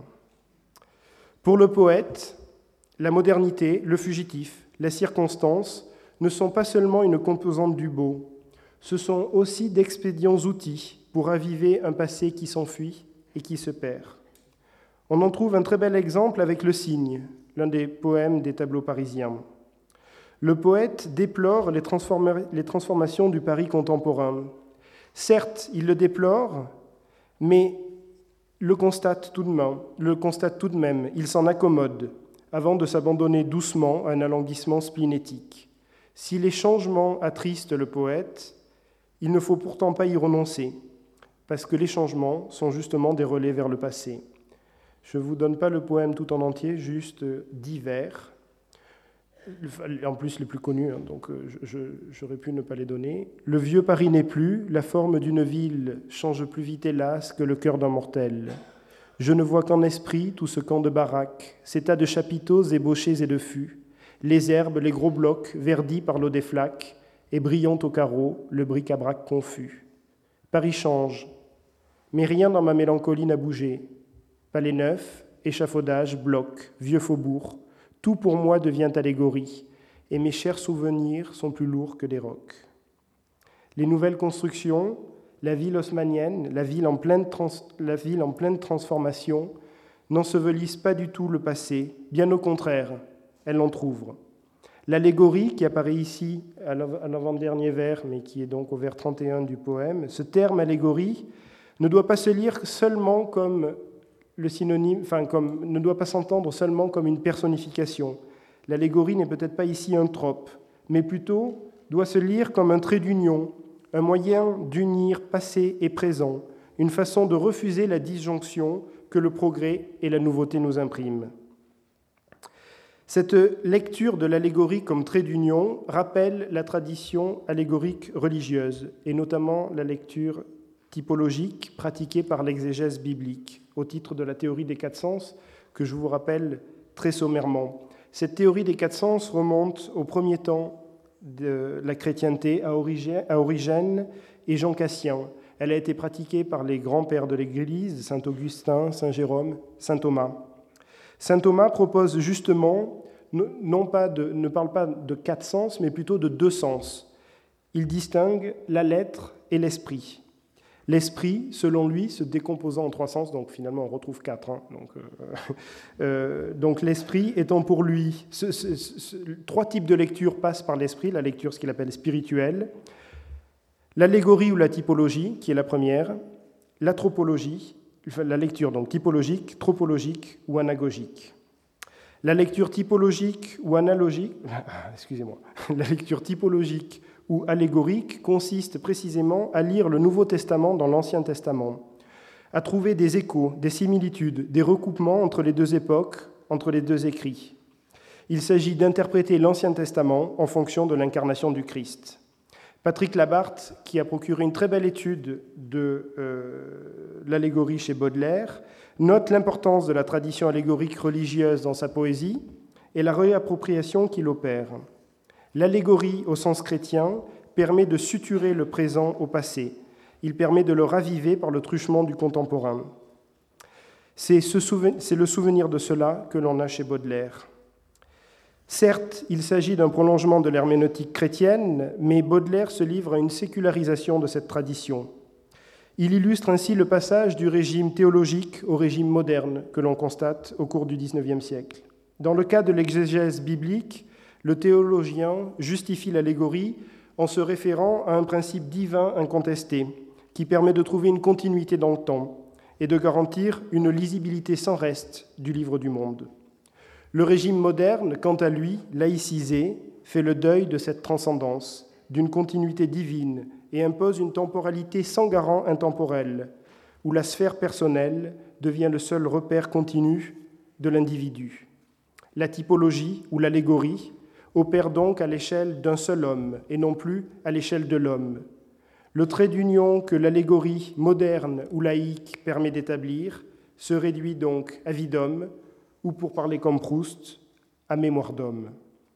Pour le poète, la modernité, le fugitif, la circonstance ne sont pas seulement une composante du beau, ce sont aussi d'expédients outils pour raviver un passé qui s'enfuit et qui se perd. On en trouve un très bel exemple avec Le Cygne, l'un des poèmes des tableaux parisiens. Le poète déplore les, transforma- les transformations du Paris contemporain. Certes, il le déplore, mais le constate tout de même, le constate tout de même, il s'en accommode, avant de s'abandonner doucement à un alanguissement splénétique. Si les changements attristent le poète, il ne faut pourtant pas y renoncer, parce que les changements sont justement des relais vers le passé. Je ne vous donne pas le poème tout en entier, juste dix vers, en plus les plus connus, hein, donc je, je, j'aurais pu ne pas les donner. Le vieux Paris n'est plus, la forme d'une ville change plus vite hélas que le cœur d'un mortel. Je ne vois qu'en esprit tout ce camp de baraques, ces tas de chapiteaux ébauchés et de fûts, les herbes, les gros blocs, verdis par l'eau des flaques, et brillant au carreau, le bric-à-brac confus. Paris change, mais rien dans ma mélancolie n'a bougé. Palais neuf, échafaudage, blocs, vieux faubourg, tout pour moi devient allégorie, et mes chers souvenirs sont plus lourds que des rocs. Les nouvelles constructions, la ville haussmannienne, la ville en pleine, trans, la ville en pleine transformation, n'ensevelissent pas du tout le passé, bien au contraire, elles l'entr'ouvrent. L'allégorie, qui apparaît ici à l'avant-dernier vers, mais qui est donc au vers trente et un du poème, ce terme allégorie ne doit pas se lire seulement comme le synonyme, enfin, comme, ne doit pas s'entendre seulement comme une personnification. L'allégorie n'est peut-être pas ici un trope, mais plutôt doit se lire comme un trait d'union, un moyen d'unir passé et présent, une façon de refuser la disjonction que le progrès et la nouveauté nous impriment. Cette lecture de l'allégorie comme trait d'union rappelle la tradition allégorique religieuse, et notamment la lecture typologique pratiquée par l'exégèse biblique, au titre de la théorie des quatre sens, que je vous rappelle très sommairement. Cette théorie des quatre sens remonte au premier temps de la chrétienté à Origène et Jean Cassien. Elle a été pratiquée par les grands-pères de l'Église, saint Augustin, saint Jérôme, saint Thomas. Saint Thomas propose justement, non pas de, ne parle pas de quatre sens, mais plutôt de deux sens. Il distingue la lettre et l'esprit. L'esprit, selon lui, se décomposant en trois sens, donc finalement on retrouve quatre. Hein, donc, euh, euh, donc l'esprit étant pour lui... Ce, ce, ce, trois types de lecture passent par l'esprit, la lecture, ce qu'il appelle spirituelle, l'allégorie ou la typologie, qui est la première, la tropologie, la lecture donc typologique, tropologique ou anagogique. La lecture typologique ou analogique, excusez-moi, la lecture typologique ou allégorique consiste précisément à lire le Nouveau Testament dans l'Ancien Testament, à trouver des échos, des similitudes, des recoupements entre les deux époques, entre les deux écrits. Il s'agit d'interpréter l'Ancien Testament en fonction de l'incarnation du Christ. Patrick Labarthe, qui a procuré une très belle étude de euh, l'allégorie chez Baudelaire, note l'importance de la tradition allégorique religieuse dans sa poésie et la réappropriation qu'il opère. L'allégorie, au sens chrétien, permet de suturer le présent au passé. Il permet de le raviver par le truchement du contemporain. C'est, ce souven- c'est le souvenir de cela que l'on a chez Baudelaire. Certes, il s'agit d'un prolongement de l'herméneutique chrétienne, mais Baudelaire se livre à une sécularisation de cette tradition. Il illustre ainsi le passage du régime théologique au régime moderne que l'on constate au cours du dix-neuvième siècle. Dans le cas de l'exégèse biblique, le théologien justifie l'allégorie en se référant à un principe divin incontesté qui permet de trouver une continuité dans le temps et de garantir une lisibilité sans reste du livre du monde. Le régime moderne, quant à lui, laïcisé, fait le deuil de cette transcendance, d'une continuité divine et impose une temporalité sans garant intemporel, où la sphère personnelle devient le seul repère continu de l'individu. La typologie ou l'allégorie opère donc à l'échelle d'un seul homme et non plus à l'échelle de l'homme. Le trait d'union que l'allégorie moderne ou laïque permet d'établir se réduit donc à vie d'homme, ou pour parler comme Proust, à mémoire d'homme.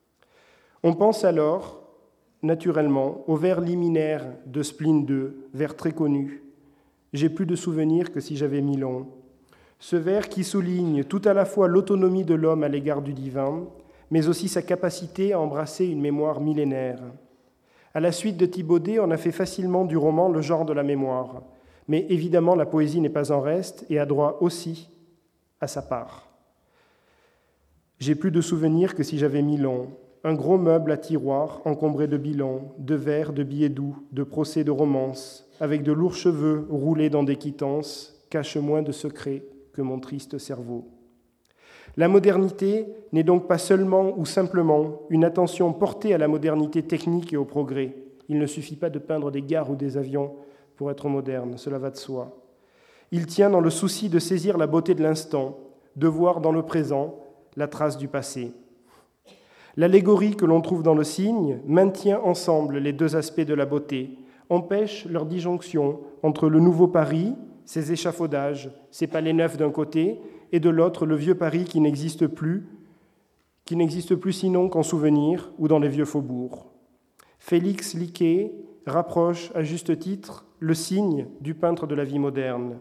On pense alors, naturellement, au vers liminaire de Spleen deux, vers très connu. J'ai plus de souvenirs que si j'avais mille ans. Ce vers qui souligne tout à la fois l'autonomie de l'homme à l'égard du divin, mais aussi sa capacité à embrasser une mémoire millénaire. À la suite de Thibaudet, on a fait facilement du roman le genre de la mémoire, mais évidemment la poésie n'est pas en reste et a droit aussi à sa part. J'ai plus de souvenirs que si j'avais mille ans. Un gros meuble à tiroirs encombré de bilans, de vers, de billets doux, de procès de romance, avec de lourds cheveux roulés dans des quittances, cache moins de secrets que mon triste cerveau. La modernité n'est donc pas seulement ou simplement une attention portée à la modernité technique et au progrès. Il ne suffit pas de peindre des gares ou des avions pour être moderne, cela va de soi. Il tient dans le souci de saisir la beauté de l'instant, de voir dans le présent la trace du passé. L'allégorie que l'on trouve dans le cygne maintient ensemble les deux aspects de la beauté, empêche leur disjonction entre le nouveau Paris, ses échafaudages, ses palais neufs d'un côté, et de l'autre le vieux Paris qui n'existe plus, qui n'existe plus sinon qu'en souvenir ou dans les vieux faubourgs. Félix Liquet rapproche à juste titre le cygne du peintre de la vie moderne.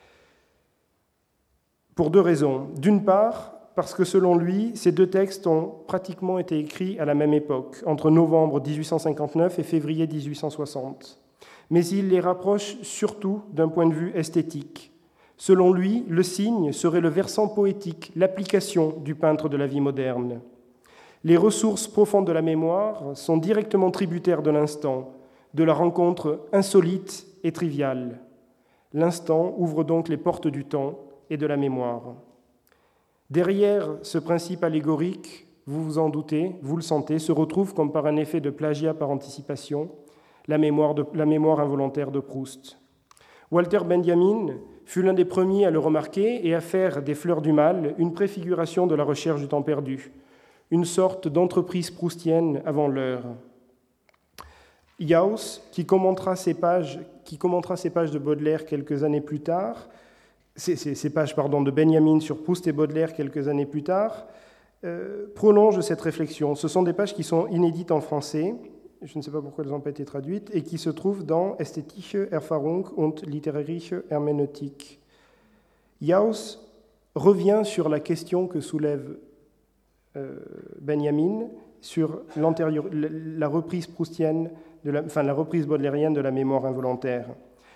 Pour deux raisons. D'une part, parce que selon lui, ces deux textes ont pratiquement été écrits à la même époque, entre novembre dix-huit cent cinquante-neuf et février dix-huit cent soixante. Mais il les rapproche surtout d'un point de vue esthétique. Selon lui, le cygne serait le versant poétique, l'application du peintre de la vie moderne. Les ressources profondes de la mémoire sont directement tributaires de l'instant, de la rencontre insolite et triviale. L'instant ouvre donc les portes du temps et de la mémoire. Derrière ce principe allégorique, vous vous en doutez, vous le sentez, se retrouve comme par un effet de plagiat par anticipation, la mémoire, de, la mémoire involontaire de Proust. Walter Benjamin fut l'un des premiers à le remarquer et à faire des Fleurs du Mal une préfiguration de la recherche du temps perdu, une sorte d'entreprise proustienne avant l'heure. Jauss, qui commentera ces pages, qui commentera ces pages de Baudelaire quelques années plus tard, Ces, ces, ces pages pardon, de Benjamin sur Proust et Baudelaire quelques années plus tard, euh, prolongent cette réflexion. Ce sont des pages qui sont inédites en français, je ne sais pas pourquoi elles n'ont pas été traduites, et qui se trouvent dans Ästhetische Erfahrung und literarische Hermeneutik. Jauss revient sur la question que soulève euh, Benjamin sur l'antérieur, la reprise proustienne, de la, enfin la reprise baudelairienne de la mémoire involontaire.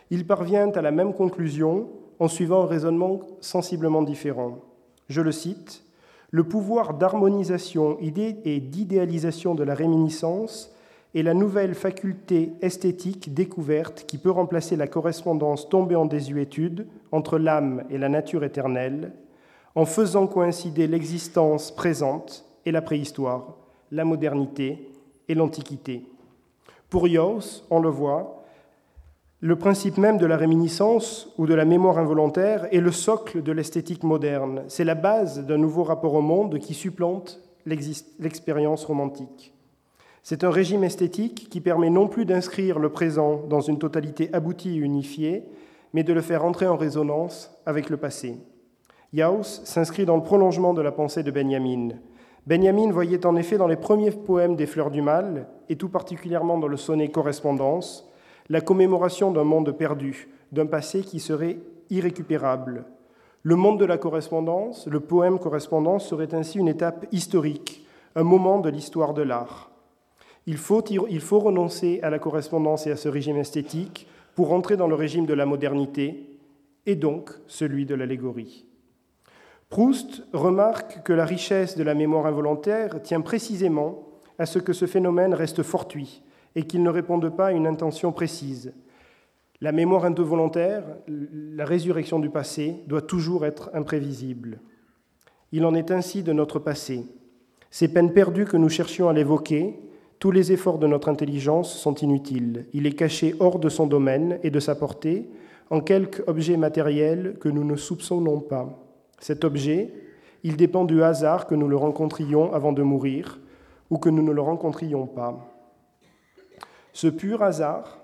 il parvient à la même conclusion en suivant un raisonnement sensiblement différent. Je le cite, « Le pouvoir d'harmonisation et d'idéalisation de la réminiscence est la nouvelle faculté esthétique découverte qui peut remplacer la correspondance tombée en désuétude entre l'âme et la nature éternelle, en faisant coïncider l'existence présente et la préhistoire, la modernité et l'antiquité. » Pour Jauss, on le voit, le principe même de la réminiscence ou de la mémoire involontaire est le socle de l'esthétique moderne. C'est la base d'un nouveau rapport au monde qui supplante l'expérience romantique. C'est un régime esthétique qui permet non plus d'inscrire le présent dans une totalité aboutie et unifiée, mais de le faire entrer en résonance avec le passé. Jauss s'inscrit dans le prolongement de la pensée de Benjamin. Benjamin voyait en effet dans les premiers poèmes des Fleurs du Mal, et tout particulièrement dans le sonnet Correspondance, la commémoration d'un monde perdu, d'un passé qui serait irrécupérable. Le monde de la correspondance, le poème Correspondance, serait ainsi une étape historique, un moment de l'histoire de l'art. Il faut, il faut renoncer à la correspondance et à ce régime esthétique pour entrer dans le régime de la modernité, et donc celui de l'allégorie. Proust remarque que la richesse de la mémoire involontaire tient précisément à ce que ce phénomène reste fortuit et qu'il ne réponde pas à une intention précise. La mémoire involontaire, la résurrection du passé, doit toujours être imprévisible. Il en est ainsi de notre passé. Ces peines perdues que nous cherchions à l'évoquer, tous les efforts de notre intelligence sont inutiles. Il est caché hors de son domaine et de sa portée, en quelque objet matériel que nous ne soupçonnons pas. Cet objet, il dépend du hasard que nous le rencontrions avant de mourir ou que nous ne le rencontrions pas. Ce pur hasard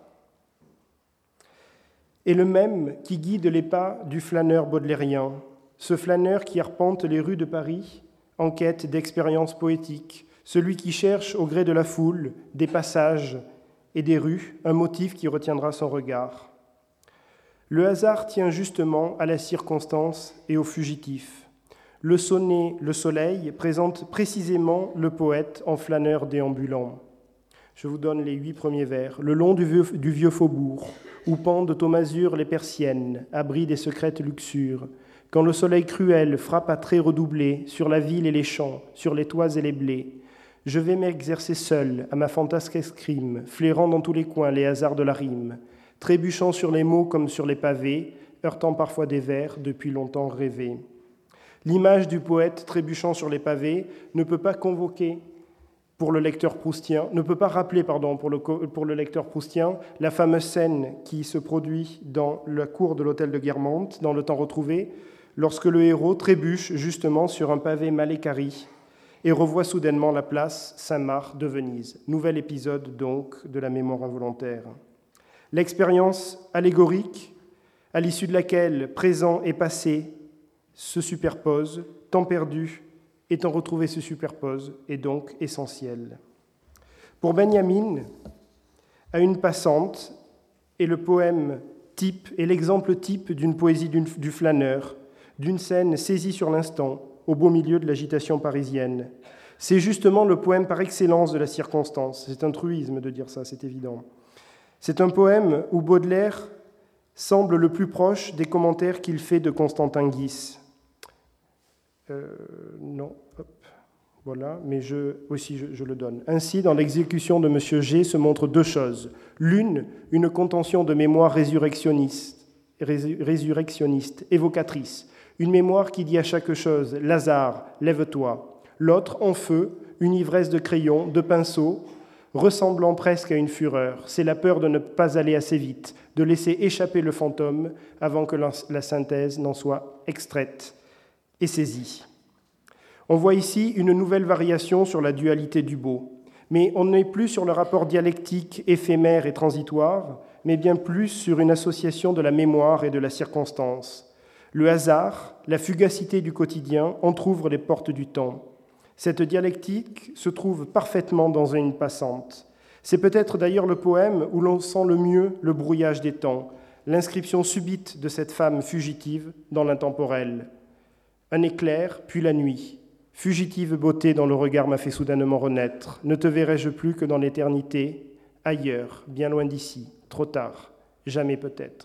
est le même qui guide les pas du flâneur baudelairien, ce flâneur qui arpente les rues de Paris en quête d'expériences poétiques, celui qui cherche au gré de la foule, des passages et des rues, un motif qui retiendra son regard. Le hasard tient justement à la circonstance et au fugitif. Le sonnet « Le soleil » présente précisément le poète en flâneur déambulant. Je vous donne les huit premiers vers. Le long du vieux, du vieux faubourg, où pendent aux masures les persiennes, abri des secrètes luxures, quand le soleil cruel frappe à traits redoublés sur la ville et les champs, sur les toits et les blés, je vais m'exercer seul à ma fantasque escrime, flairant dans tous les coins les hasards de la rime, trébuchant sur les mots comme sur les pavés, heurtant parfois des vers depuis longtemps rêvés. L'image du poète trébuchant sur les pavés ne peut pas convoquer pour le lecteur proustien, ne peut pas rappeler pardon, pour, le, pour le lecteur proustien la fameuse scène qui se produit dans la cour de l'hôtel de Guermantes, dans Le Temps retrouvé, lorsque le héros trébuche justement sur un pavé mal équarri et revoit soudainement la place Saint-Marc de Venise. Nouvel épisode donc de la mémoire involontaire. L'expérience allégorique, à l'issue de laquelle présent et passé se superposent, temps perdu et temps retrouvé se superposent, est donc essentielle. Pour Benjamin, à une passante, est le poème type et l'exemple type d'une poésie du flâneur, d'une scène saisie sur l'instant, au beau milieu de l'agitation parisienne. C'est justement le poème par excellence de la circonstance. C'est un truisme de dire ça, c'est évident. C'est un poème où Baudelaire semble le plus proche des commentaires qu'il fait de Constantin Guis. Euh, non, hop, voilà, mais je, aussi je, je le donne. Ainsi, dans l'exécution de M. G se montrent deux choses. L'une, une contention de mémoire résurrectionniste, résurrectionniste, évocatrice, une mémoire qui dit à chaque chose « Lazare, lève-toi ». L'autre, en feu, une ivresse de crayon, de pinceau, ressemblant presque à une fureur. C'est la peur de ne pas aller assez vite, de laisser échapper le fantôme avant que la synthèse n'en soit extraite et saisie. On voit ici une nouvelle variation sur la dualité du beau, mais on n'est plus sur le rapport dialectique éphémère et transitoire, mais bien plus sur une association de la mémoire et de la circonstance. Le hasard, la fugacité du quotidien entr'ouvrent les portes du temps. Cette dialectique se trouve parfaitement dans une passante. C'est peut-être d'ailleurs le poème où l'on sent le mieux le brouillage des temps, l'inscription subite de cette femme fugitive dans l'intemporel. Un éclair, puis la nuit. Fugitive beauté dont le regard m'a fait soudainement renaître. Ne te verrai-je plus que dans l'éternité, ailleurs, bien loin d'ici, trop tard, jamais peut-être.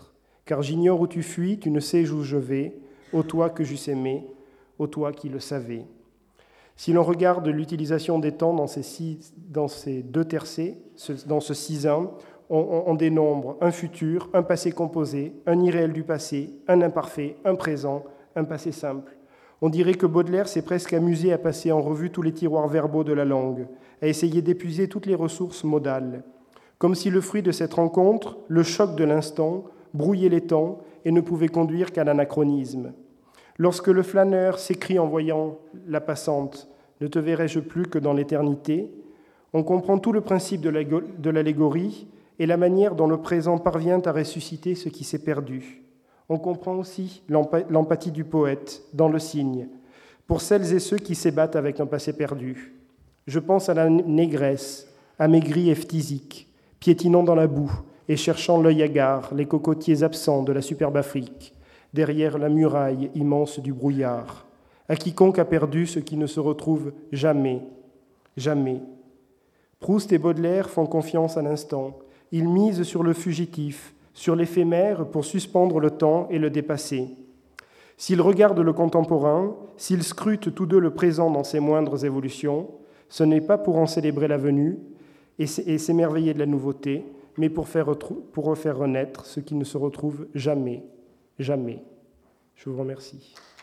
car j'ignore où tu fuis, tu ne sais où je vais, ô toi que j'eusse aimé, ô toi qui le savais. Si l'on regarde l'utilisation des temps dans ces, six, dans ces deux tercets, dans ce six un, on, on dénombre un futur, un passé composé, un irréel du passé, un imparfait, un présent, un passé simple. On dirait que Baudelaire s'est presque amusé à passer en revue tous les tiroirs verbaux de la langue, à essayer d'épuiser toutes les ressources modales, comme si le fruit de cette rencontre, le choc de l'instant, brouillait les temps et ne pouvait conduire qu'à l'anachronisme. Lorsque le flâneur s'écrie en voyant la passante « Ne te verrai-je plus que dans l'éternité », on comprend tout le principe de l'allégorie et la manière dont le présent parvient à ressusciter ce qui s'est perdu. On comprend aussi l'empathie du poète dans le signe, pour celles et ceux qui s'ébattent avec un passé perdu. Je pense à la négresse, amaigrie et phthisique, piétinant dans la boue et cherchant l'œil hagard les cocotiers absents de la superbe Afrique, derrière la muraille immense du brouillard, à quiconque a perdu ce qui ne se retrouve jamais, jamais. Proust et Baudelaire font confiance à l'instant. Ils misent sur le fugitif, sur l'éphémère pour suspendre le temps et le dépasser. S'ils regardent le contemporain, s'ils scrutent tous deux le présent dans ses moindres évolutions, ce n'est pas pour en célébrer la venue et s'émerveiller de la nouveauté, mais pour, faire, pour refaire renaître ce qui ne se retrouve jamais, jamais. Je vous remercie.